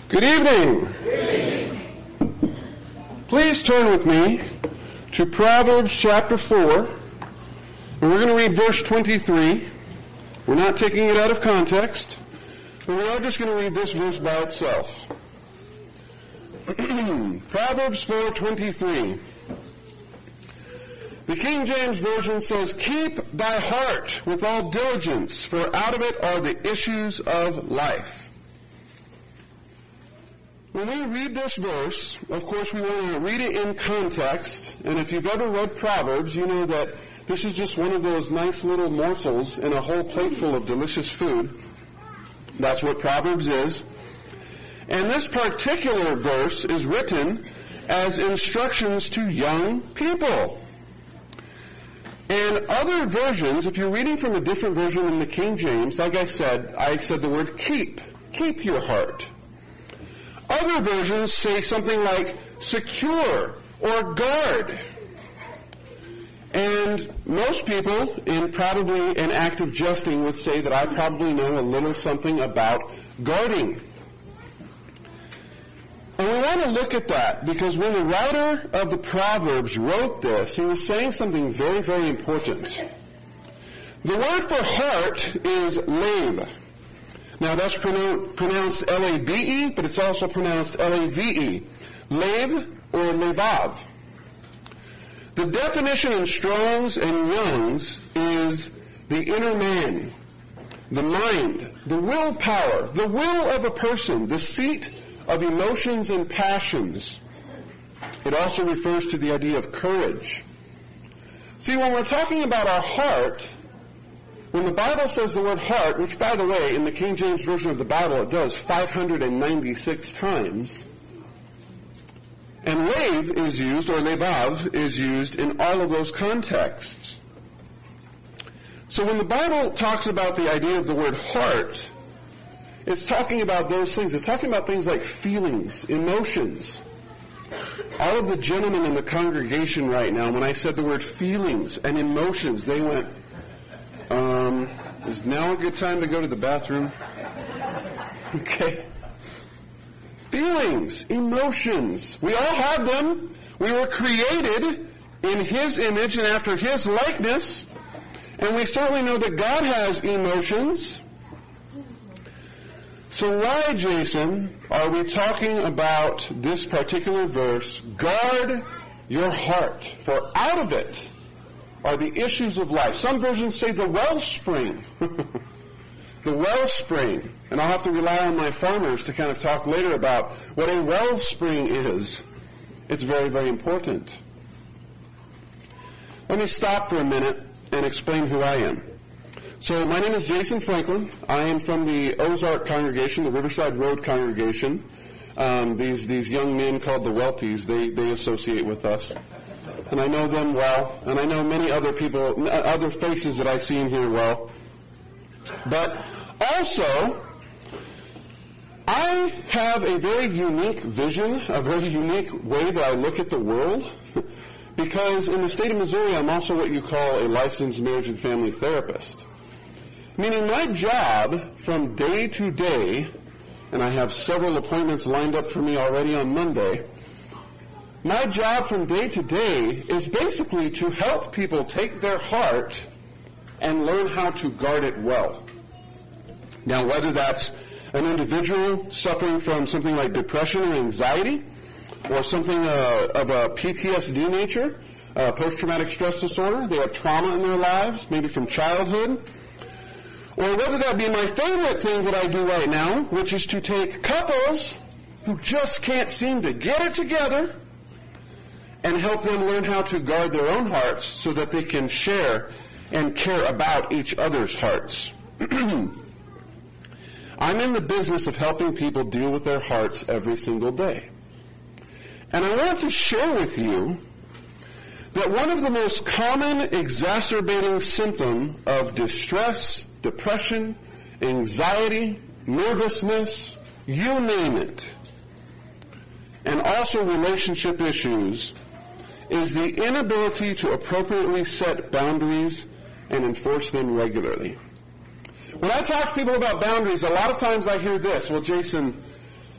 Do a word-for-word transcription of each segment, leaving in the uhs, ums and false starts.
Good evening. Good evening. Please turn with me to Proverbs chapter four, and we're going to read verse twenty-three. We're not taking it out of context, but we are just going to read this verse by itself. Proverbs four twenty-three. The King James Version says, "Keep thy heart with all diligence, for out of it are the issues of life." When we read this verse, of course we want to read it in context, and if you've ever read Proverbs, you know that this is just one of those nice little morsels in a whole plate full of delicious food. That's what Proverbs is. And this particular verse is written as instructions to young people. And other versions, if you're reading from a different version than the King James, like I said, I said the word keep. Keep your heart. Other versions say something like secure or guard. And most people, in probably an act of jesting, would say that I probably know a little something about guarding. And we want to look at that because when the writer of the Proverbs wrote this, he was saying something very, very important. The word for heart is lave. Now that's pronounced L A B E, but it's also pronounced L A V E. Lave or levav. The definition in Strong's and Young's is the inner man, the mind, the willpower, the will of a person, the seat of emotions and passions. It also refers to the idea of courage. See, when we're talking about our heart, when the Bible says the word heart, which by the way, in the King James Version of the Bible, it does five hundred ninety-six times, and lave is used, or levav is used in all of those contexts. So when the Bible talks about the idea of the word heart, it's talking about those things. It's talking about things like feelings, emotions. All of the gentlemen in the congregation right now, when I said the word feelings and emotions, they went, um, is now a good time to go to the bathroom? Okay. Feelings, emotions. We all have them. We were created in His image and after His likeness. And we certainly know that God has emotions. So why, Jason, are we talking about this particular verse? Guard your heart, for out of it are the issues of life. Some versions say the wellspring. The wellspring. And I'll have to rely on my farmers to kind of talk later about what a wellspring is. It's very, very important. Let me stop for a minute and explain who I am. So my name is Jason Franklin. I am from the Ozark congregation, the Riverside Road congregation. Um, these these young men called the Welties, they, they associate with us. And I know them well, and I know many other people, other faces that I see in here well. But also, I have a very unique vision, a very unique way that I look at the world, because in the state of Missouri, I'm also what you call a licensed marriage and family therapist. Meaning my job from day to day, and I have several appointments lined up for me already on Monday, my job from day to day is basically to help people take their heart and learn how to guard it well. Now, whether that's an individual suffering from something like depression or anxiety, or something uh, of a P T S D nature, uh, post-traumatic stress disorder, they have trauma in their lives, maybe from childhood, or whether that be my favorite thing that I do right now, which is to take couples who just can't seem to get it together and help them learn how to guard their own hearts so that they can share and care about each other's hearts. I'm in the business of helping people deal with their hearts every single day. And I want to share with you that one of the most common exacerbating symptom of distress, depression, anxiety, nervousness, you name it, and also relationship issues, is the inability to appropriately set boundaries and enforce them regularly. When I talk to people about boundaries, a lot of times I hear this, well, Jason,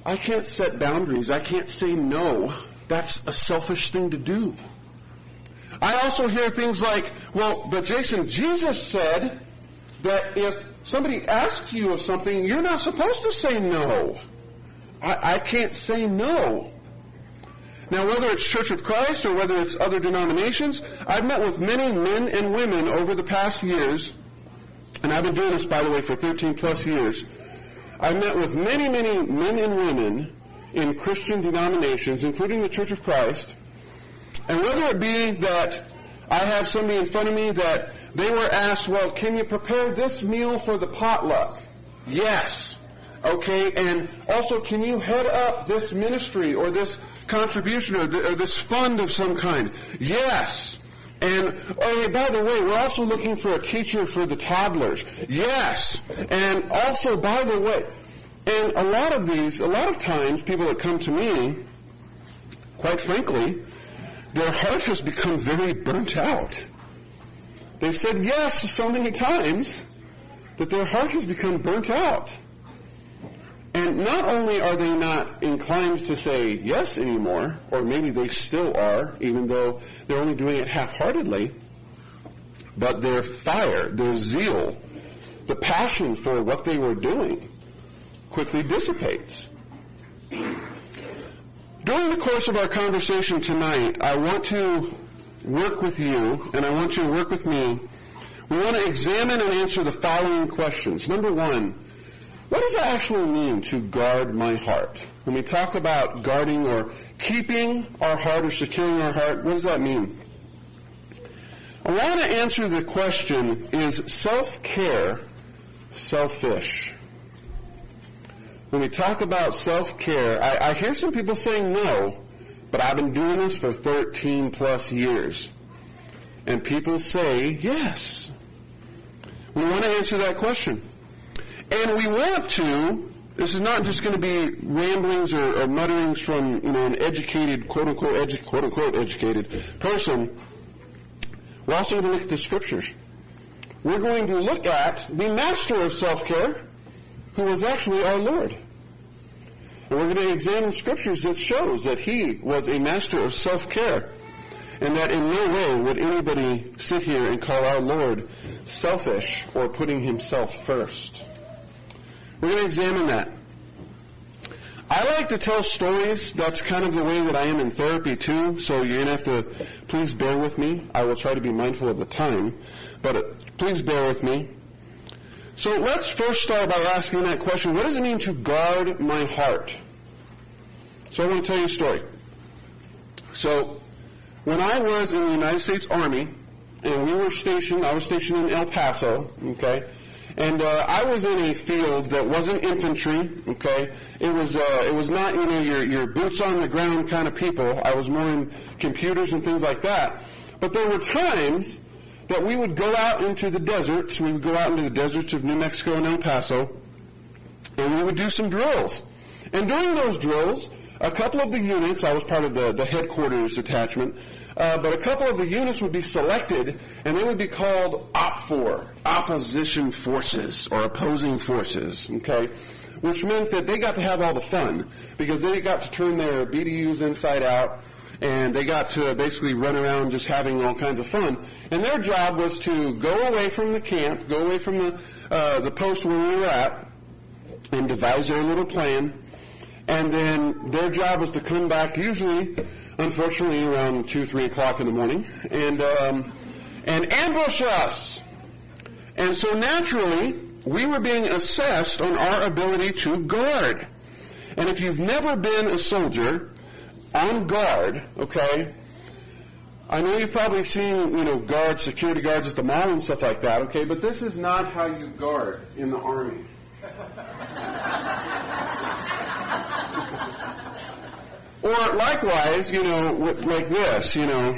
I can't set boundaries. I can't say no. That's a selfish thing to do. I also hear things like, well, but Jason, Jesus said that if somebody asks you of something, you're not supposed to say no. I, I can't say no. Now, whether it's Church of Christ or whether it's other denominations, I've met with many men and women over the past years, and I've been doing this, by the way, for thirteen plus years. I've met with many, many men and women in Christian denominations, including the Church of Christ, and whether it be that I have somebody in front of me that they were asked, well, can you prepare this meal for the potluck? Yes. Okay, and also, can you head up this ministry or this contribution or, th- or this fund of some kind? Yes. And, oh, by the way, we're also looking for a teacher for the toddlers. Yes. And also, by the way, and a lot of these, a lot of times, people that come to me, quite frankly, their heart has become very burnt out. They've said yes so many times that their heart has become burnt out. And not only are they not inclined to say yes anymore, or maybe they still are, even though they're only doing it half-heartedly, but their fire, their zeal, the passion for what they were doing quickly dissipates. During the course of our conversation tonight, I want to work with you, and I want you to work with me. We want to examine and answer the following questions. Number one, what does it actually mean to guard my heart? When we talk about guarding or keeping our heart or securing our heart, what does that mean? I want to answer the question, is self-care selfish? When we talk about self-care, I, I hear some people saying no, but I've been doing this for thirteen plus years. And people say yes. We want to answer that question. And we want to, this is not just going to be ramblings or, or mutterings from, you know, an educated, quote-unquote, edu- quote-unquote educated person. We're also going to look at the Scriptures. We're going to look at the master of self-care, who was actually our Lord. And we're going to examine Scriptures that shows that He was a master of self-care, and that in no way would anybody sit here and call our Lord selfish or putting Himself first. We're going to examine that. I like to tell stories. That's kind of the way that I am in therapy too, so you're going to have to please bear with me. I will try to be mindful of the time, but uh, please bear with me. So let's first start by asking that question, what does it mean to guard my heart? So I want to tell you a story. So when I was in the United States Army, and we were stationed, I was stationed in El Paso, okay, and uh, I was in a field that wasn't infantry, okay. It was uh, it was not, you know, your your boots on the ground kind of people. I was more in computers and things like that. But there were times that we would go out into the deserts. We would go out into the deserts of New Mexico and El Paso, and we would do some drills. And during those drills, a couple of the units, I was part of the, the headquarters detachment, uh, but a couple of the units would be selected, and they would be called O P F O R, Opposition Forces, or Opposing Forces, okay? Which meant that they got to have all the fun, because they got to turn their B D Us inside out, and they got to basically run around just having all kinds of fun. And their job was to go away from the camp, go away from the uh, the post where we were at, and devise their little plan. And then their job was to come back, usually, unfortunately, around two, three o'clock in the morning, and um, and ambush us. And so naturally, we were being assessed on our ability to guard. And if you've never been a soldier on guard, okay, I know you've probably seen, you know, guards, security guards at the mall and stuff like that, okay, but this is not how you guard in the Army. Or likewise, you know, like this, you know,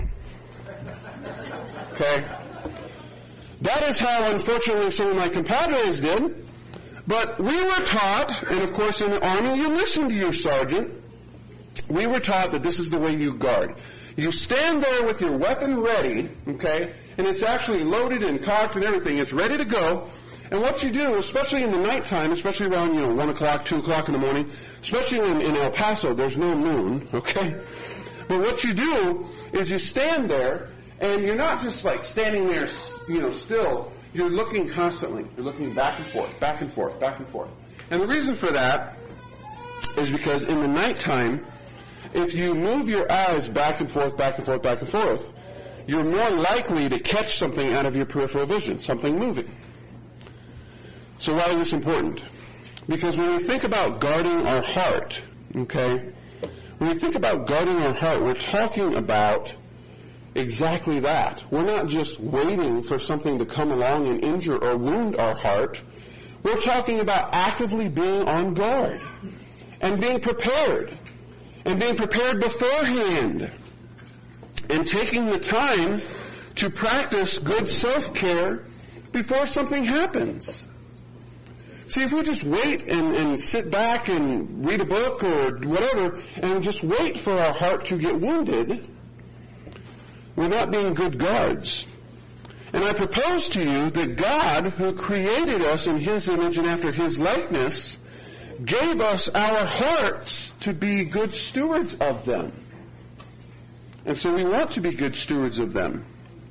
okay. That is how, unfortunately, some of my compadres did. But we were taught, and of course in the Army you listen to your sergeant, we were taught that this is the way you guard. You stand there with your weapon ready, okay, and it's actually loaded and cocked and everything. It's ready to go, And what you do, especially in the nighttime, especially around, you know, one o'clock, two o'clock in the morning, especially in, in El Paso, there's no moon, okay? But what you do is you stand there, and you're not just like standing there, you know, still. You're looking constantly. You're looking back and forth, back and forth, back and forth. And the reason for that is because in the nighttime, if you move your eyes back and forth, back and forth, back and forth, you're more likely to catch something out of your peripheral vision, something moving. So why is this important? Because when we think about guarding our heart, okay, when we think about guarding our heart, we're talking about exactly that. We're not just waiting for something to come along and injure or wound our heart. We're talking about actively being on guard and being prepared and being prepared beforehand and taking the time to practice good self-care before something happens. See, if we just wait and, and sit back and read a book or whatever and just wait for our heart to get wounded, we're not being good guards. And I propose to you that God, who created us in His image and after His likeness, gave us our hearts to be good stewards of them. And so we want to be good stewards of them.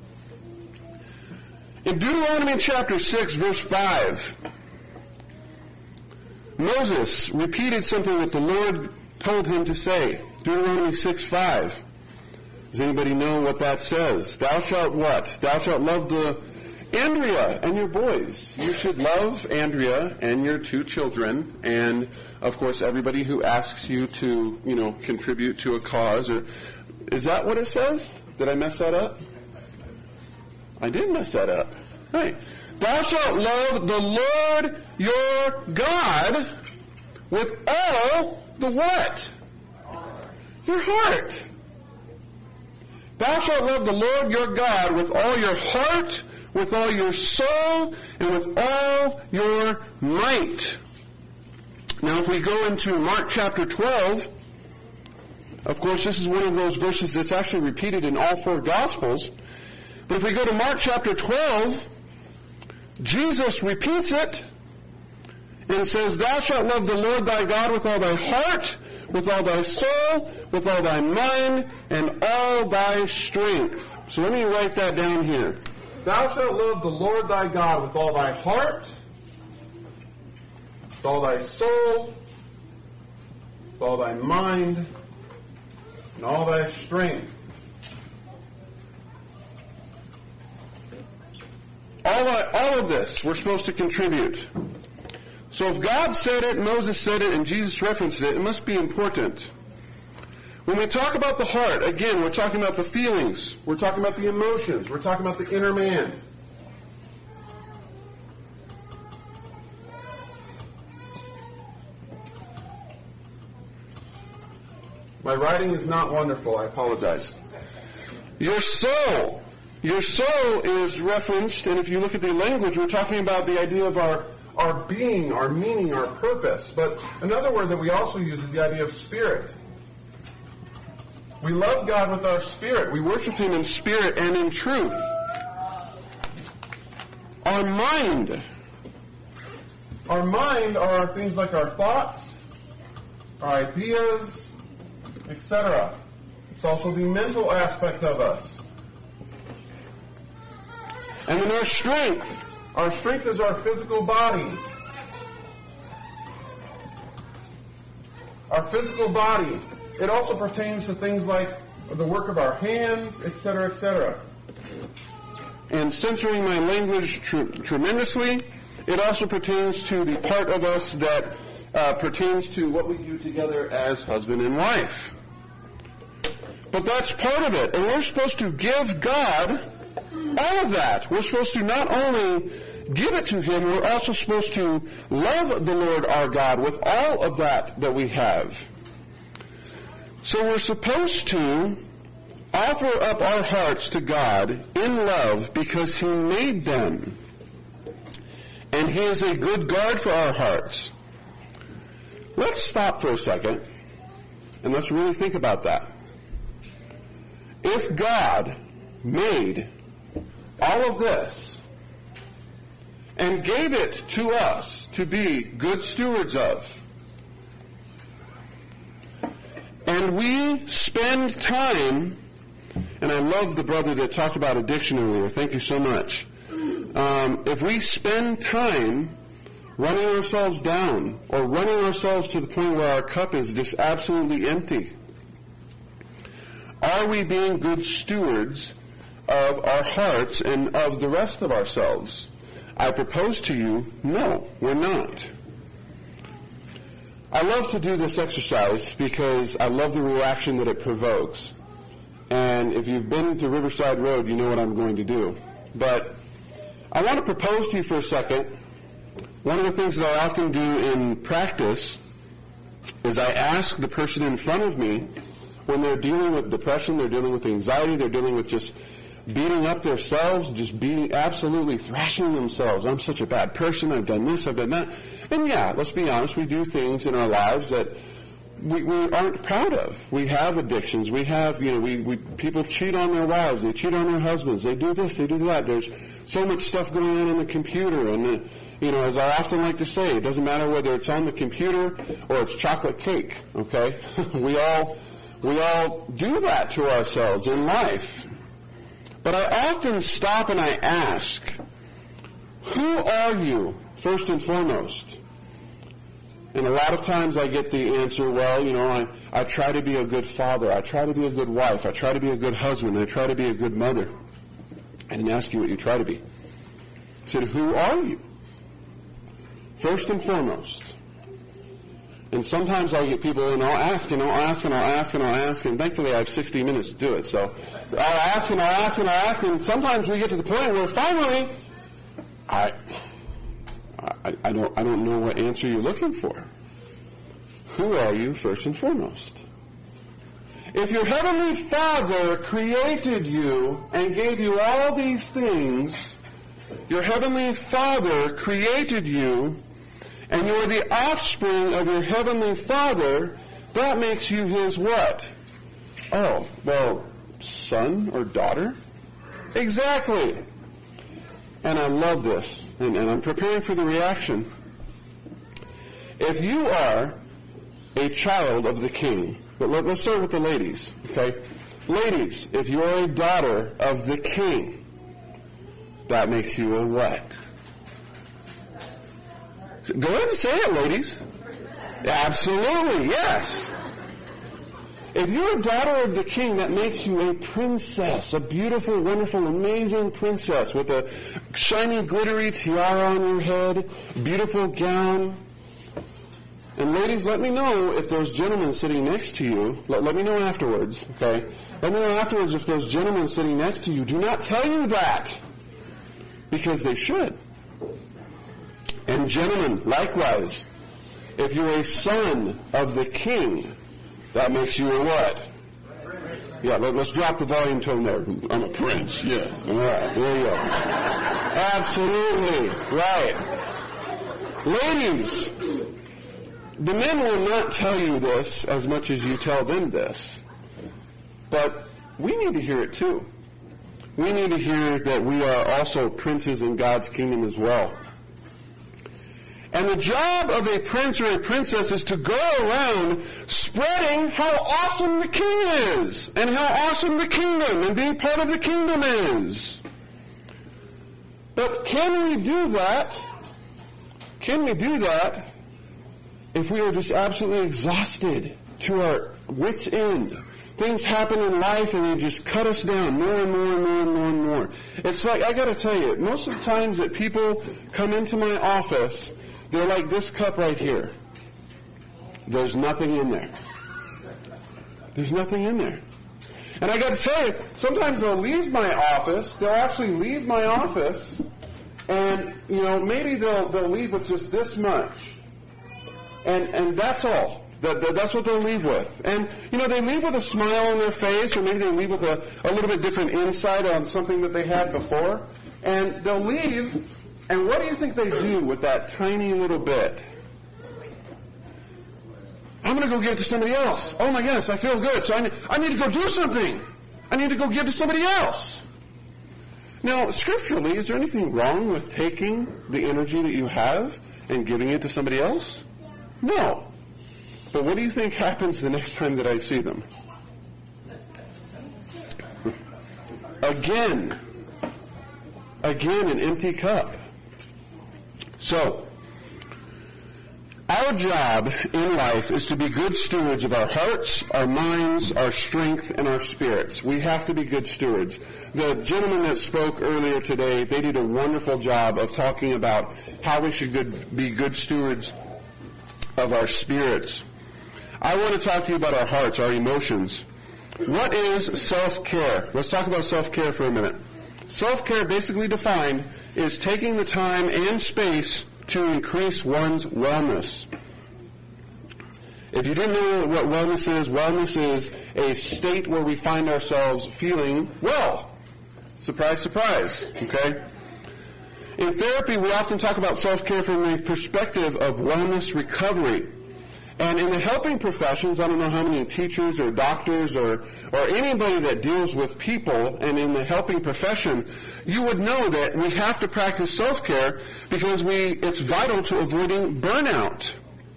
In Deuteronomy chapter six, verse five, Moses repeated something that the Lord told him to say. Deuteronomy six five. Does anybody know what that says? Thou shalt what? Thou shalt love the Andrea and your boys. You should love Andrea and your two children, and of course everybody who asks you to, you know, contribute to a cause. Or is that what it says? Did I mess that up? I did mess that up. Hey, thou shalt love the Lord your God with all the what? Your heart. Thou shalt love the Lord your God with all your heart, with all your soul, and with all your might. Now, if we go into Mark chapter twelve, of course, this is one of those verses that's actually repeated in all four Gospels. But if we go to Mark chapter twelve, Jesus repeats it and says, Thou shalt love the Lord thy God with all thy heart, with all thy soul, with all thy mind, and all thy strength. So let me write that down here. Thou shalt love the Lord thy God with all thy heart, with all thy soul, with all thy mind, and all thy strength. All, all of this we're supposed to contribute. So if God said it, Moses said it, and Jesus referenced it, it must be important. When we talk about the heart, again, we're talking about the feelings. We're talking about the emotions. We're talking about the inner man. My writing is not wonderful. I apologize. Your soul. Your soul is referenced, and if you look at the language, we're talking about the idea of our our being, our meaning, our purpose. But another word that we also use is the idea of spirit. We love God with our spirit. We worship Him in spirit and in truth. Our mind. Our mind are things like our thoughts, our ideas, et cetera. It's also the mental aspect of us. And then our strength. Our strength is our physical body. Our physical body. It also pertains to things like the work of our hands, et cetera, et cetera. And censoring my language tr- tremendously, it also pertains to the part of us that uh, pertains to what we do together as husband and wife. But that's part of it. And we're supposed to give God all of that. We're supposed to not only give it to Him, we're also supposed to love the Lord our God with all of that that we have. So we're supposed to offer up our hearts to God in love because He made them. And He is a good guard for our hearts. Let's stop for a second and let's really think about that. If God made all of this, and gave it to us to be good stewards of. And we spend time, and I love the brother that talked about addiction earlier. Thank you so much. Um, if we spend time running ourselves down or running ourselves to the point where our cup is just absolutely empty, are we being good stewards of our hearts and of the rest of ourselves? I propose to you, no, we're not. I love to do this exercise because I love the reaction that it provokes. And if you've been to Riverside Road, you know what I'm going to do. But I want to propose to you for a second. One of the things that I often do in practice is I ask the person in front of me, when they're dealing with depression, they're dealing with anxiety, they're dealing with just beating up themselves, just beating, absolutely thrashing themselves. I'm such a bad person. I've done this, I've done that. And yeah, let's be honest, we do things in our lives that we, we aren't proud of. We have addictions. We have, you know, we, we people cheat on their wives. They cheat on their husbands. They do this, they do that. There's so much stuff going on in the computer. And, uh, you know, as I often like to say, it doesn't matter whether it's on the computer or it's chocolate cake, okay? we all, we all do that to ourselves in life. But I often stop and I ask, who are you, first and foremost? And a lot of times I get the answer, well, you know, I, I try to be a good father. I try to be a good wife. I try to be a good husband. I try to be a good mother. I didn't ask you what you try to be. I said, who are you? First and foremost. And sometimes I'll get people and I'll ask and I'll ask and I'll ask and I'll ask, and thankfully I have sixty minutes to do it. So I'll ask and I'll ask and I'll ask, and sometimes we get to the point where finally I I, I don't I don't know what answer you're looking for. Who are you first and foremost? If your heavenly Father created you and gave you all these things, your heavenly Father created you, and you are the offspring of your heavenly Father, that makes you his what? Oh, well, son or daughter? Exactly. And I love this, and, and I'm preparing for the reaction. If you are a child of the King, but let, let's start with the ladies, okay? Ladies, if you're a daughter of the King, that makes you a what? Go ahead and say it, ladies. Absolutely, yes. If you're a daughter of the King, that makes you a princess, a beautiful, wonderful, amazing princess with a shiny, glittery tiara on your head, beautiful gown. And ladies, let me know if those gentlemen sitting next to you, let, let me know afterwards, okay? Let me know afterwards if those gentlemen sitting next to you do not tell you that, because they should. And gentlemen, likewise, if you're a son of the King, that makes you a what? Yeah, let, let's drop the volume tone there. I'm a prince, yeah. All right, there you go. Absolutely, right. Ladies, the men will not tell you this as much as you tell them this, but we need to hear it too. We need to hear that we are also princes in God's kingdom as well. And the job of a prince or a princess is to go around spreading how awesome the King is and how awesome the kingdom and being part of the kingdom is. But can we do that? Can we do that if we are just absolutely exhausted to our wits' end? Things happen in life and they just cut us down more and more and more and more and more. It's like, I gotta tell you, most of the times that people come into my office, they're like this cup right here. There's nothing in there. There's nothing in there. And I got to tell you, sometimes they'll leave my office. They'll actually leave my office, and you know maybe they'll they'll leave with just this much, and and that's all. That, that that's what they'll leave with. And you know they leave with a smile on their face, or maybe they leave with a, a little bit different insight on something that they had before, and they'll leave. And what do you think they do with that tiny little bit? I'm going to go give it to somebody else. Oh my goodness, I feel good. So I need, I need to go do something. I need to go give to somebody else. Now, scripturally, is there anything wrong with taking the energy that you have and giving it to somebody else? No. But what do you think happens the next time that I see them? Again. Again, an empty cup. So, our job in life is to be good stewards of our hearts, our minds, our strength, and our spirits. We have to be good stewards. The gentleman that spoke earlier today, they did a wonderful job of talking about how we should good, be good stewards of our spirits. I want to talk to you about our hearts, our emotions. What is self-care? Let's talk about self-care for a minute. Self-care, basically defined, is taking the time and space to increase one's wellness. If you didn't know what wellness is, wellness is a state where we find ourselves feeling well. Surprise, surprise, okay? In therapy, we often talk about self-care from the perspective of wellness recovery. And in the helping professions, I don't know how many teachers or doctors or, or anybody that deals with people and in the helping profession, you would know that we have to practice self-care because we it's vital to avoiding burnout.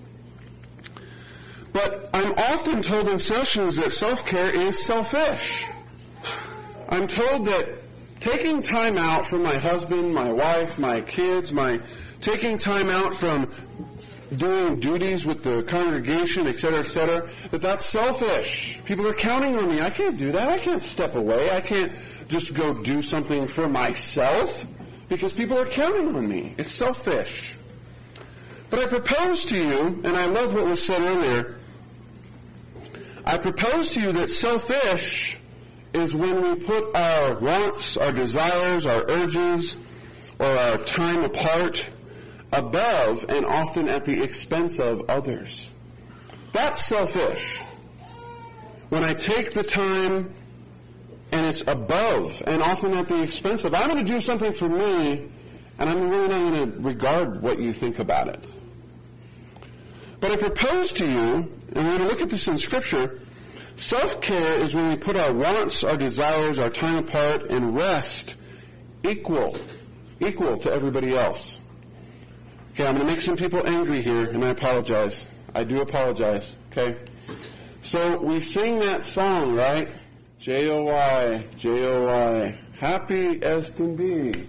But I'm often told in sessions that self-care is selfish. I'm told that taking time out from my husband, my wife, my kids, my taking time out from doing duties with the congregation, et cetera, et cetera, that that's selfish. People are counting on me. I can't do that. I can't step away. I can't just go do something for myself because people are counting on me. It's selfish. But I propose to you, and I love what was said earlier, I propose to you that selfish is when we put our wants, our desires, our urges, or our time apart above and often at the expense of others. That's selfish. When I take the time and it's above and often at the expense of, I'm going to do something for me and I'm really not going to regard what you think about it. But I propose to you, and we're going to look at this in Scripture, self-care is when we put our wants, our desires, our time apart and rest equal, equal to everybody else. Okay, I'm going to make some people angry here, and I apologize. I do apologize, okay? So we sing that song, right? J O Y, J O Y, happy as can be.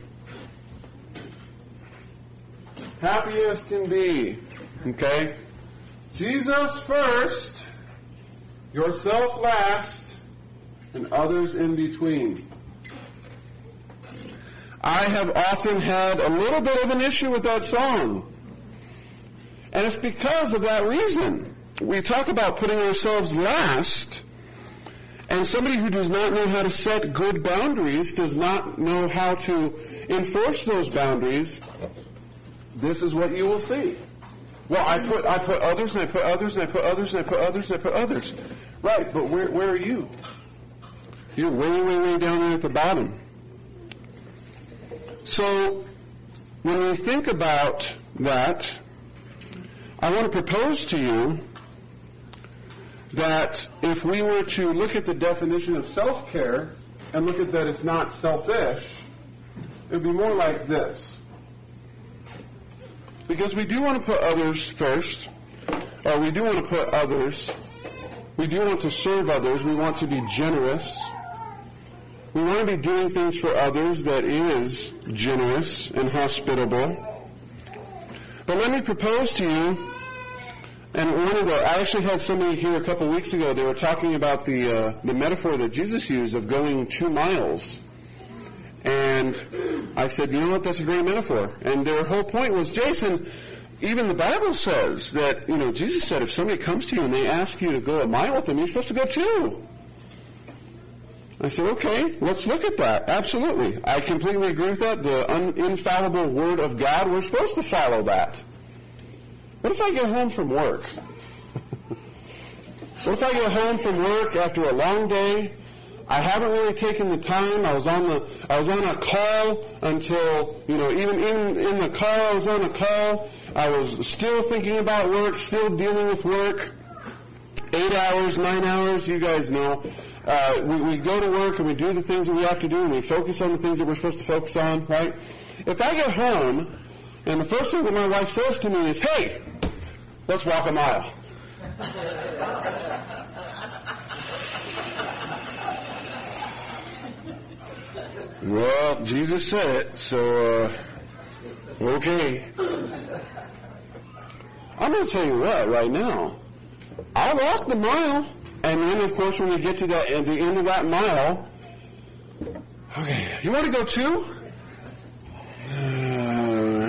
Happy as can be, okay? Jesus first, yourself last, and others in between. I have often had a little bit of an issue with that song. And it's because of that reason. We talk about putting ourselves last, and somebody who does not know how to set good boundaries, does not know how to enforce those boundaries, this is what you will see. Well, I put I put others, and I put others, and I put others, and I put others, and I put others. Right, but where where are you? You're way, way, way down there at the bottom. So, when we think about that, I want to propose to you that if we were to look at the definition of self-care and look at that it's not selfish, it would be more like this. Because we do want to put others first, or we do want to put others, we do want to serve others, we want to be generous. We want to be doing things for others that is generous and hospitable. But let me propose to you, and one of the, I actually had somebody here a couple weeks ago, they were talking about the uh, the metaphor that Jesus used of going two miles. And I said, you know what, that's a great metaphor. And their whole point was, Jason, even the Bible says that, you know, Jesus said if somebody comes to you and they ask you to go a mile with them, you're supposed to go two. I said, okay, let's look at that. Absolutely. I completely agree with that. The un- infallible Word of God, we're supposed to follow that. What if I get home from work? What if I get home from work after a long day? I haven't really taken the time. I was on the, I was on a call until, you know, even in, in the car I was on a call. I was still thinking about work, still dealing with work. Eight hours, nine hours, you guys know. uh, we, we go to work and we do the things that we have to do and we focus on the things that we're supposed to focus on, right? If I get home and the first thing that my wife says to me is, hey, let's walk a mile. Well, Jesus said it, so, uh, okay. I'm going to tell you what, right now, I'll walk the mile, and then, of course, when we get to that, at the end of that mile, okay, you want to go too? Uh,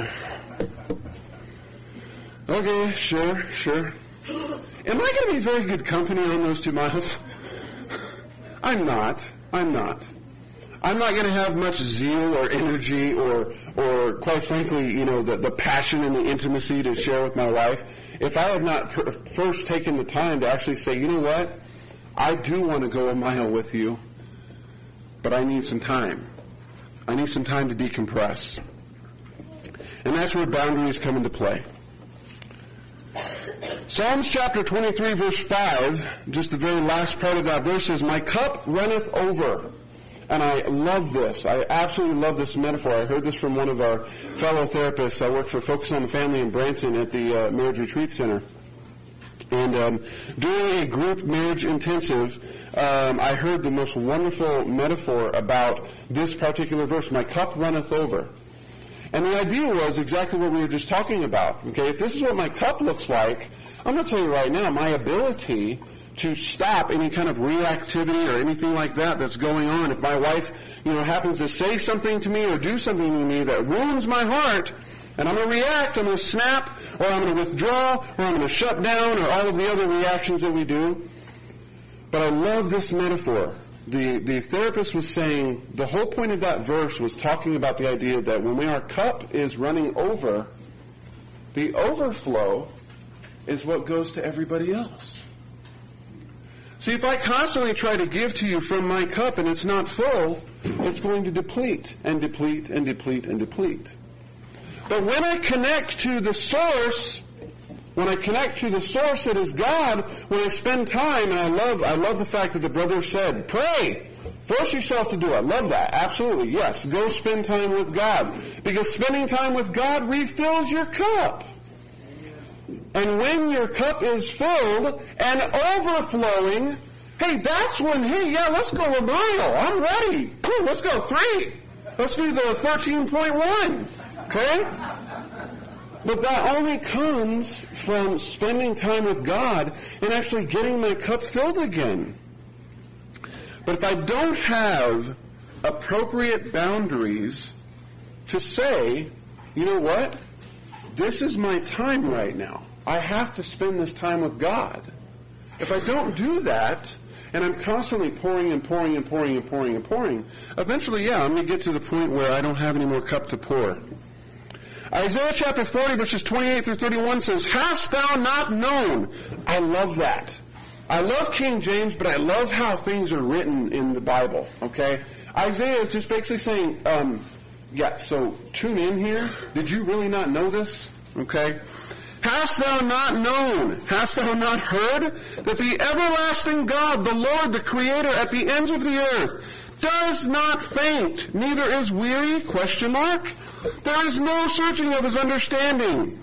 okay, sure, sure. Am I going to be very good company on those two miles? I'm not. I'm not. I'm not going to have much zeal or energy or, or quite frankly, you know, the, the passion and the intimacy to share with my wife if I have not pr- first taken the time to actually say, you know what, I do want to go a mile with you, but I need some time. I need some time to decompress. And that's where boundaries come into play. Psalms chapter twenty-three, verse five, just the very last part of that verse says, my cup runneth over. And I love this. I absolutely love this metaphor. I heard this from one of our fellow therapists. I work for Focus on the Family in Branson at the uh, Marriage Retreat Center. And um, during a group marriage intensive, um, I heard the most wonderful metaphor about this particular verse, my cup runneth over. And the idea was exactly what we were just talking about. Okay, if this is what my cup looks like, I'm going to tell you right now, my ability to stop any kind of reactivity or anything like that that's going on. If my wife, you know, happens to say something to me or do something to me that wounds my heart, and I'm going to react, I'm going to snap, or I'm going to withdraw, or I'm going to shut down, or all of the other reactions that we do. But I love this metaphor. The, the therapist was saying the whole point of that verse was talking about the idea that when our cup is running over, the overflow is what goes to everybody else. See, if I constantly try to give to you from my cup and it's not full, it's going to deplete and deplete and deplete and deplete. But when I connect to the source, when I connect to the source that is God, when I spend time, and I love, I love the fact that the brother said, pray, force yourself to do it. I love that. Absolutely, yes. Go spend time with God. Because spending time with God refills your cup. And when your cup is filled and overflowing, hey, that's when, hey, yeah, let's go a mile. I'm ready. Ooh, let's go three. Let's do the thirteen point one. Okay? But that only comes from spending time with God and actually getting my cup filled again. But if I don't have appropriate boundaries to say, you know what? This is my time right now. I have to spend this time with God. If I don't do that, and I'm constantly pouring and pouring and pouring and pouring and pouring, eventually, yeah, I'm going to get to the point where I don't have any more cup to pour. Isaiah chapter forty, verses twenty-eight through thirty-one says, hast thou not known? I love that. I love King James, but I love how things are written in the Bible, okay? Isaiah is just basically saying, um, yeah, so tune in here. Did you really not know this? Okay? Hast thou not known, hast thou not heard, that the everlasting God, the Lord, the Creator at the ends of the earth, does not faint, neither is weary, question mark. There is no searching of his understanding.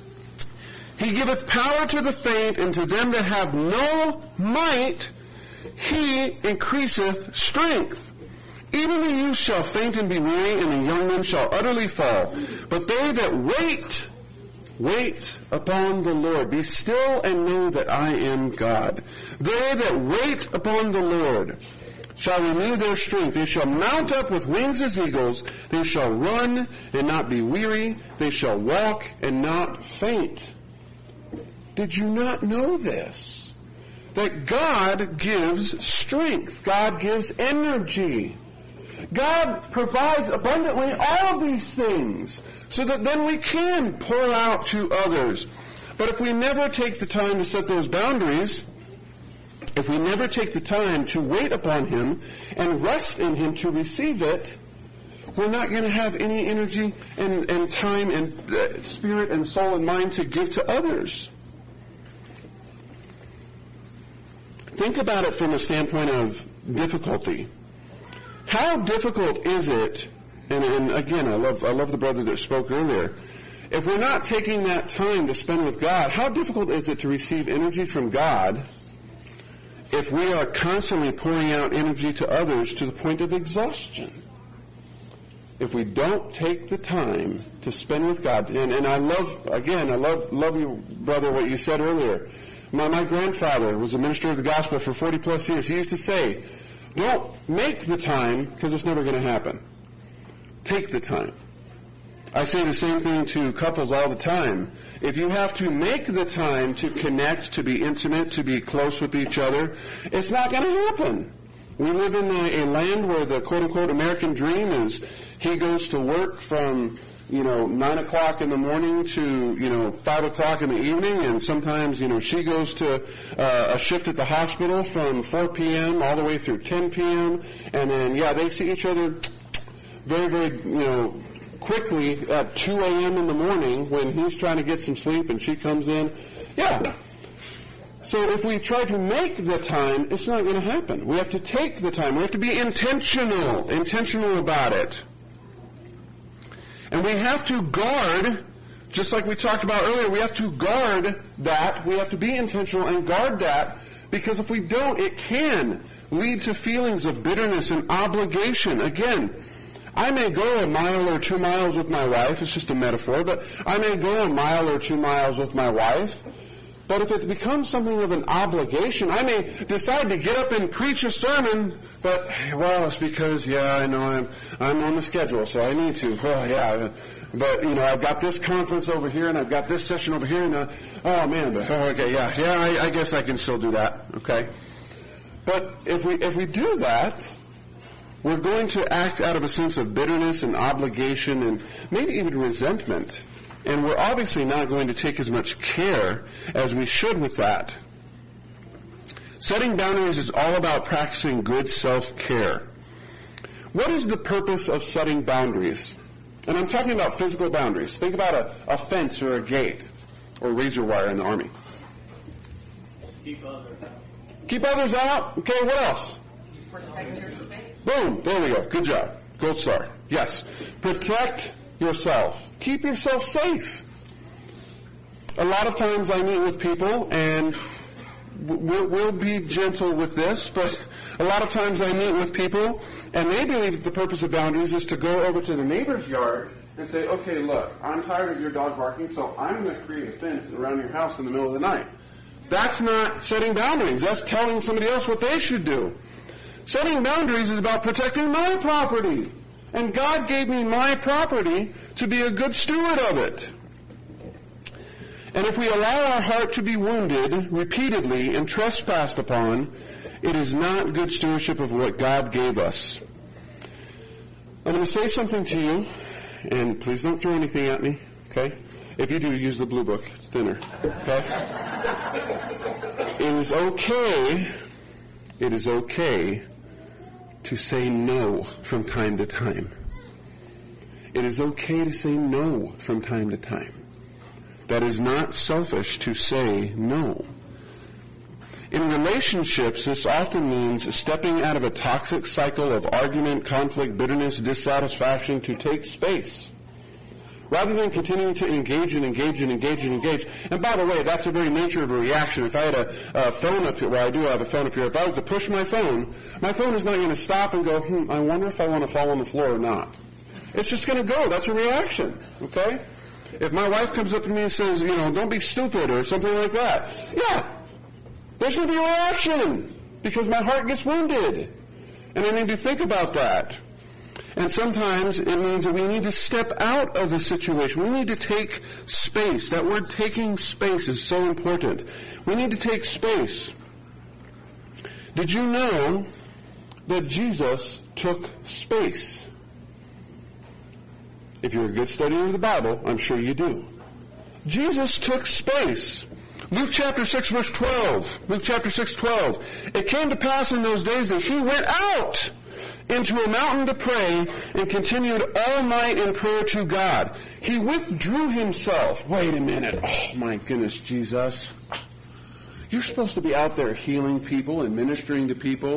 He giveth power to the faint, and to them that have no might, he increaseth strength. Even the youth shall faint and be weary, and the young men shall utterly fall. But they that wait, wait upon the Lord. Be still and know that I am God. They that wait upon the Lord shall renew their strength. They shall mount up with wings as eagles. They shall run and not be weary. They shall walk and not faint. Did you not know this? That God gives strength. God gives energy. God provides abundantly all of these things so that then we can pour out to others. But if we never take the time to set those boundaries, if we never take the time to wait upon Him and rest in Him to receive it, we're not going to have any energy and, and time and uh, spirit and soul and mind to give to others. Think about it from a standpoint of difficulty. How difficult is it, and, and again, I love, I love the brother that spoke earlier, if we're not taking that time to spend with God, how difficult is it to receive energy from God if we are constantly pouring out energy to others to the point of exhaustion? If we don't take the time to spend with God, and, and I love, again, I love, love you, brother, what you said earlier. My, my grandfather was a minister of the gospel for forty plus years. He used to say, don't make the time because it's never going to happen. Take the time. I say the same thing to couples all the time. If you have to make the time to connect, to be intimate, to be close with each other, it's not going to happen. We live in a, a land where the quote-unquote American dream is he goes to work from, you know, nine o'clock in the morning to, you know, five o'clock in the evening, and sometimes, you know, she goes to uh, a shift at the hospital from four p.m. all the way through ten p.m., and then, yeah, they see each other very, very, you know, quickly at two a.m. in the morning when he's trying to get some sleep and she comes in. Yeah. So if we try to make the time, it's not going to happen. We have to take the time. We have to be intentional, intentional about it. And we have to guard, just like we talked about earlier, we have to guard that. We have to be intentional and guard that, because if we don't, it can lead to feelings of bitterness and obligation. Again, I may go a mile or two miles with my wife. It's just a metaphor, but I may go a mile or two miles with my wife. But if it becomes something of an obligation, I may decide to get up and preach a sermon, but, well, it's because, yeah, I know I'm I'm on the schedule, so I need to. Well, yeah, but, you know, I've got this conference over here, and I've got this session over here, and, uh, oh, man, but, oh, okay, yeah, yeah, I, I guess I can still do that, okay? But if we if we do that, we're going to act out of a sense of bitterness and obligation and maybe even resentment. And we're obviously not going to take as much care as we should with that. Setting boundaries is all about practicing good self-care. What is the purpose of setting boundaries? And I'm talking about physical boundaries. Think about a, a fence or a gate or razor wire in the Army. Keep others out. Keep others out? Okay, what else? Protect your space. Boom, there we go. Good job. Gold star. Yes. Protect yourself. Keep yourself safe. A lot of times I meet with people, and we'll, we'll be gentle with this, but a lot of times I meet with people, and they believe that the purpose of boundaries is to go over to the neighbor's yard and say, okay, look, I'm tired of your dog barking, so I'm going to create a fence around your house in the middle of the night. That's not setting boundaries. That's telling somebody else what they should do. Setting boundaries is about protecting my property. And God gave me my property to be a good steward of it. And if we allow our heart to be wounded repeatedly and trespassed upon, it is not good stewardship of what God gave us. I'm going to say something to you, and please don't throw anything at me, okay? If you do, use the blue book. It's thinner, okay? It is okay, it is okay to say no from time to time. It is okay to say no from time to time. That is not selfish to say no. In relationships, this often means stepping out of a toxic cycle of argument, conflict, bitterness, dissatisfaction to take space, rather than continuing to engage and engage and engage and engage. And by the way, that's the very nature of a reaction. If I had a, a phone up here, well, I do have a phone up here. If I was to push my phone, my phone is not going to stop and go, hmm, I wonder if I want to fall on the floor or not. It's just going to go. That's a reaction, okay? If my wife comes up to me and says, you know, don't be stupid or something like that, yeah, there's going to be a reaction because my heart gets wounded. And I need to think about that. And sometimes it means that we need to step out of the situation. We need to take space. That word taking space is so important. We need to take space. Did you know that Jesus took space? If you're a good studier of the Bible, I'm sure you do. Jesus took space. Luke chapter six, verse twelve. Luke chapter six, twelve. It came to pass in those days that he went out into a mountain to pray and continued all night in prayer to God. He withdrew himself. Wait a minute. Oh, my goodness, Jesus. You're supposed to be out there healing people and ministering to people,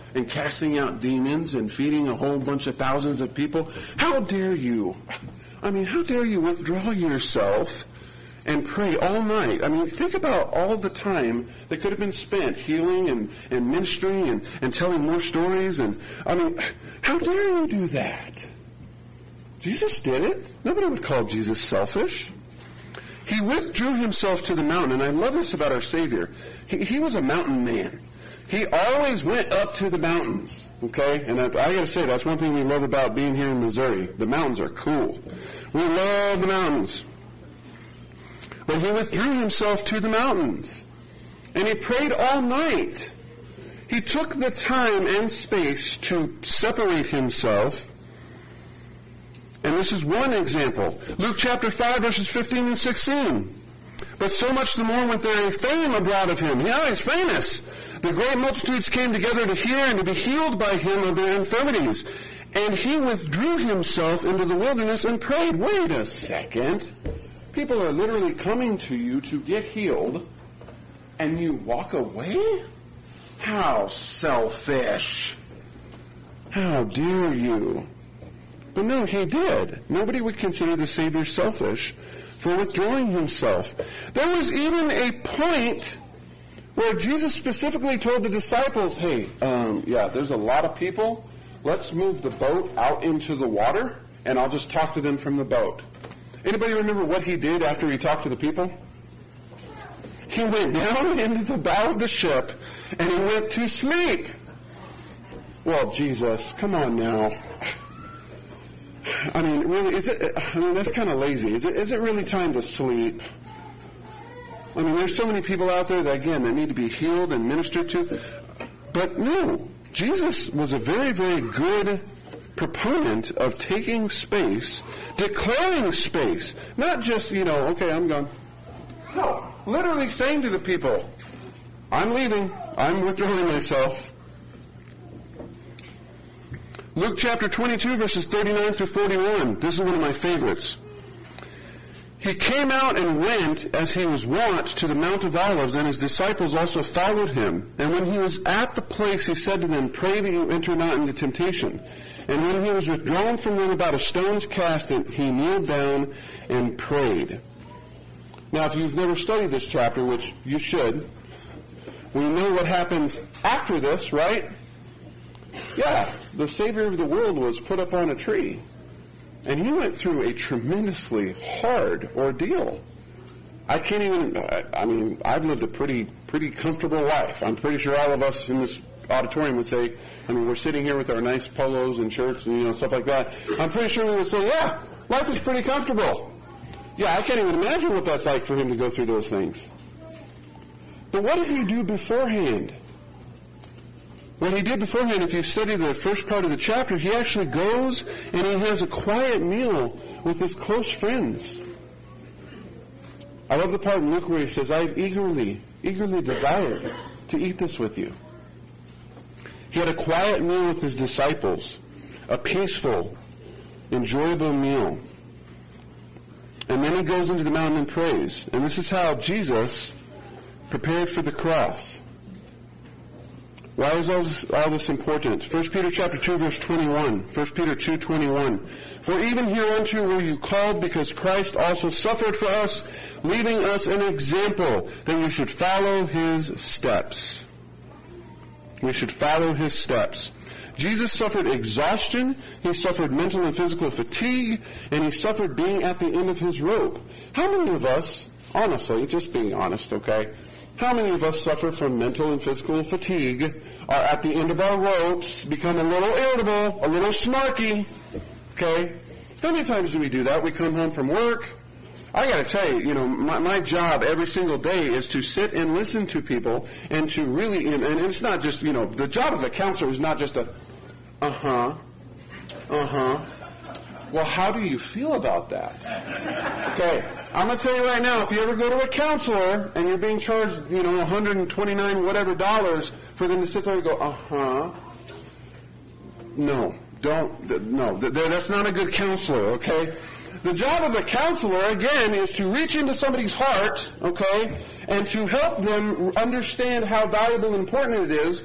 and casting out demons and feeding a whole bunch of thousands of people. How dare you? I mean, how dare you withdraw yourself and pray all night? I mean, think about all the time that could have been spent healing and, and ministering and, and telling more stories. And I mean, how dare you do that? Jesus did it. Nobody would call Jesus selfish. He withdrew himself to the mountain, and I love this about our Savior. He, he was a mountain man. He always went up to the mountains, okay? And I, I got to say, that's one thing we love about being here in Missouri. The mountains are cool. We love the mountains. But he withdrew himself to the mountains, and he prayed all night. He took the time and space to separate himself. And this is one example. Luke chapter five, verses fifteen and sixteen. But so much the more went there a fame abroad of him. Yeah, he's famous. The great multitudes came together to hear and to be healed by him of their infirmities. And he withdrew himself into the wilderness and prayed. Wait a second. People are literally coming to you to get healed, and you walk away? How selfish. How dare you? But no, he did. Nobody would consider the Savior selfish for withdrawing himself. There was even a point where Jesus specifically told the disciples, hey, um, yeah, there's a lot of people. Let's move the boat out into the water, and I'll just talk to them from the boat. Anybody remember what he did after he talked to the people? He went down into the bow of the ship, and he went to sleep. Well, Jesus, come on now. I mean, really, is it, I mean, that's kind of lazy. Is it, is it really time to sleep? I mean, there's so many people out there that, again, that need to be healed and ministered to. But no, Jesus was a very, very good proponent of taking space, declaring space. Not just, you know, okay, I'm gone. No, literally saying to the people, I'm leaving. I'm withdrawing myself. Luke chapter twenty-two, verses thirty-nine through forty-one. This is one of my favorites. He came out and went, as he was wont, to the Mount of Olives, and his disciples also followed him. And when he was at the place, he said to them, pray that you enter not into temptation. And when he was withdrawn from them about a stone's cast, he kneeled down and prayed. Now, if you've never studied this chapter, which you should, we know what happens after this, right? Yeah, the Savior of the world was put up on a tree. And he went through a tremendously hard ordeal. I can't even, I mean, I've lived a pretty, pretty comfortable life. I'm pretty sure all of us in this auditorium would say, I mean, we're sitting here with our nice polos and shirts and, you know, stuff like that. I'm pretty sure we would say, yeah, life is pretty comfortable. Yeah, I can't even imagine what that's like for him to go through those things. But what did he do beforehand? What he did beforehand, if you study the first part of the chapter, he actually goes and he has a quiet meal with his close friends. I love the part in Luke where he says, I've eagerly, eagerly desired to eat this with you. He had a quiet meal with his disciples, a peaceful, enjoyable meal. And then he goes into the mountain and prays. And this is how Jesus prepared for the cross. Why is all this, all this important? First Peter chapter two, verse twenty-one. First Peter two, twenty-one. For even hereunto were you called, because Christ also suffered for us, leaving us an example that you should follow his steps. We should follow his steps. Jesus suffered exhaustion, he suffered mental and physical fatigue, and he suffered being at the end of his rope. How many of us, honestly, just being honest, okay, how many of us suffer from mental and physical fatigue, are at the end of our ropes, become a little irritable, a little snarky, okay? How many times do we do that? We come home from work. I got to tell you, you know, my, my job every single day is to sit and listen to people and to really, and, and it's not just, you know, the job of a counselor is not just a, uh-huh, uh-huh. Well, how do you feel about that? Okay, I'm going to tell you right now, if you ever go to a counselor and you're being charged, you know, one hundred twenty-nine whatever dollars for them to sit there and go, uh-huh, no, don't, no, that's not a good counselor, okay? The job of a counselor, again, is to reach into somebody's heart, okay, and to help them understand how valuable and important it is,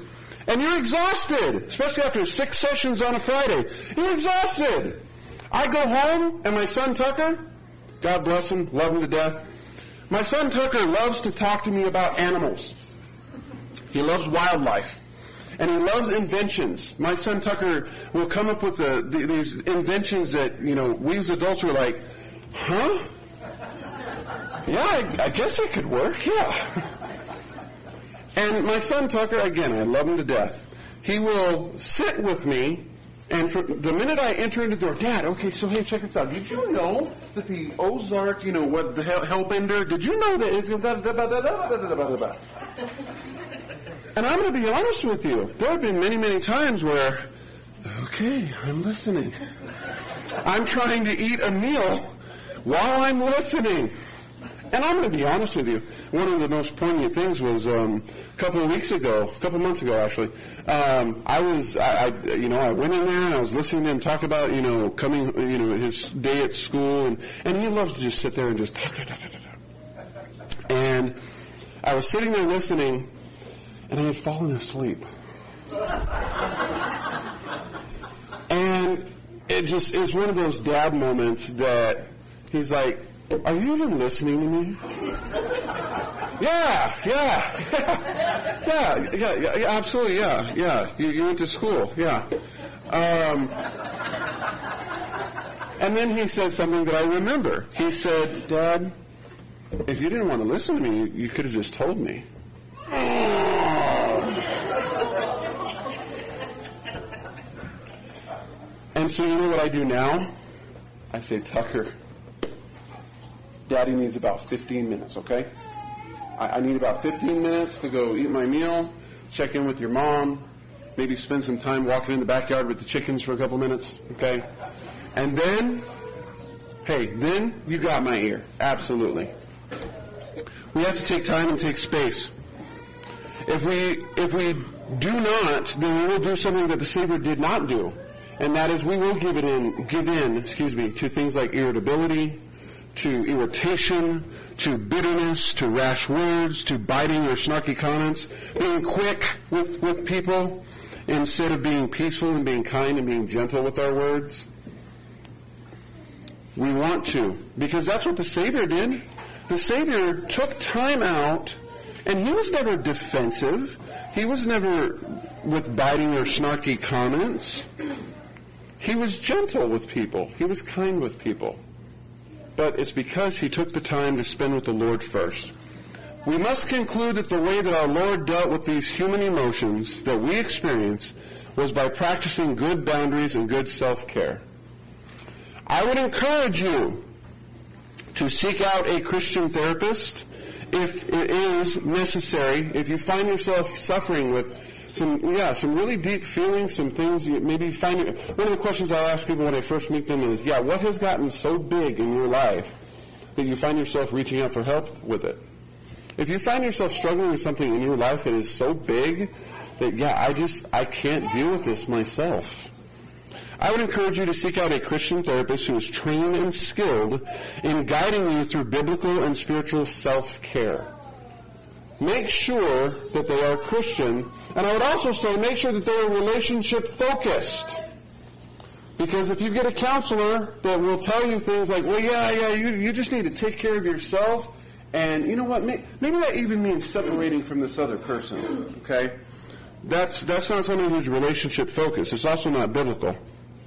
And you're exhausted, especially after six sessions on a Friday. You're exhausted. I go home, and my son Tucker, God bless him, love him to death, my son Tucker loves to talk to me about animals. He loves wildlife. And he loves inventions. My son Tucker will come up with the, the, these inventions that, you know, we as adults are like, huh? Yeah, I, I guess it could work, yeah. And my son Tucker, again, I love him to death. He will sit with me, and for the minute I enter into the door, Dad, okay, so hey, check this out. Did you know that the Ozark, you know, what the hell, Hellbender, did you know that it's... And I'm going to be honest with you. There have been many, many times where, okay, I'm listening. I'm trying to eat a meal while I'm listening. And I'm going to be honest with you. One of the most poignant things was um, a couple of weeks ago, a couple of months ago actually. Um, I was, I, I, you know, I went in there and I was listening to him talk about, you know, coming, you know, his day at school, and, and he loves to just sit there and just talk, talk, talk, talk, talk. And I was sitting there listening, and I had fallen asleep. And it just is one of those dad moments that he's like, are you even listening to me? Yeah, yeah, yeah, yeah, yeah, yeah, absolutely, yeah, yeah. You, you went to school, yeah. Um, and then he said something that I remember. He said, Dad, if you didn't want to listen to me, you, you could have just told me. And so you know what I do now? I say, Tucker, Daddy needs about fifteen minutes, okay? I, I need about fifteen minutes to go eat my meal, check in with your mom, maybe spend some time walking in the backyard with the chickens for a couple minutes, okay? And then, hey, then you got my ear. Absolutely. We have to take time and take space. If we if we do not, then we will do something that the Savior did not do. And that is we will give it in, give in, excuse me, to things like irritability, to irritation, to bitterness, to rash words, to biting or snarky comments, being quick with, with people instead of being peaceful and being kind and being gentle with our words. We want to, because that's what the Savior did. The Savior took time out, and he was never defensive. He was never with biting or snarky comments. He was gentle with people. He was kind with people. But it's because he took the time to spend with the Lord first. We must conclude that the way that our Lord dealt with these human emotions that we experience was by practicing good boundaries and good self-care. I would encourage you to seek out a Christian therapist if it is necessary. If you find yourself suffering with some, yeah, some really deep feelings, some things you maybe find. One of the questions I ask people when I first meet them is, yeah, what has gotten so big in your life that you find yourself reaching out for help with it? If you find yourself struggling with something in your life that is so big that, yeah, I just, I can't deal with this myself, I would encourage you to seek out a Christian therapist who is trained and skilled in guiding you through biblical and spiritual self-care. Make sure that they are Christian, and I would also say make sure that they are relationship-focused. Because if you get a counselor that will tell you things like, well, yeah, yeah, you, you just need to take care of yourself, and you know what, maybe that even means separating from this other person, okay? That's, that's not something who's relationship-focused. It's also not biblical.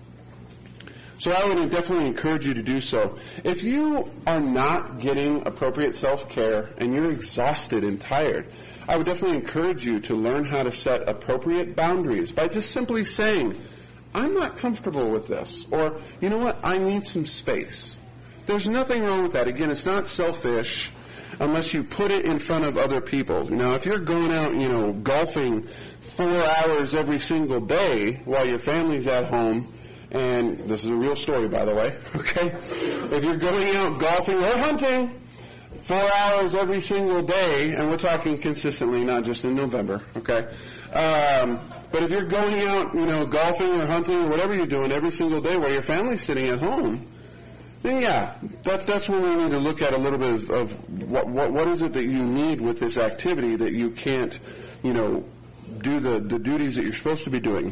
So I would definitely encourage you to do so. If you are not getting appropriate self-care and you're exhausted and tired, I would definitely encourage you to learn how to set appropriate boundaries by just simply saying, I'm not comfortable with this. Or, you know what, I need some space. There's nothing wrong with that. Again, it's not selfish unless you put it in front of other people. Now, if you're going out, you know, golfing four hours every single day while your family's at home, and this is a real story, by the way, okay? If you're going out golfing or hunting four hours every single day, and we're talking consistently, not just in November, okay? Um, but if you're going out, you know, golfing or hunting or whatever you're doing every single day while your family's sitting at home, then yeah, that's that's when we need to look at a little bit of, of what, what what is it that you need with this activity that you can't, you know, do the, the duties that you're supposed to be doing.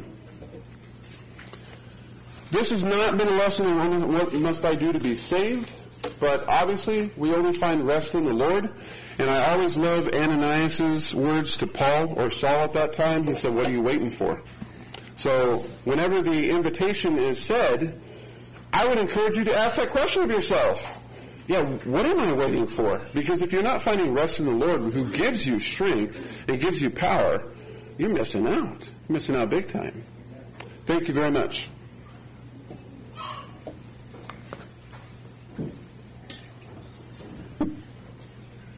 This has not been a lesson on what must I do to be saved, but obviously we only find rest in the Lord. And I always love Ananias' words to Paul or Saul at that time. He said, what are you waiting for? So whenever the invitation is said, I would encourage you to ask that question of yourself. Yeah, what am I waiting for? Because if you're not finding rest in the Lord, who gives you strength and gives you power, you're missing out. You're missing out big time. Thank you very much.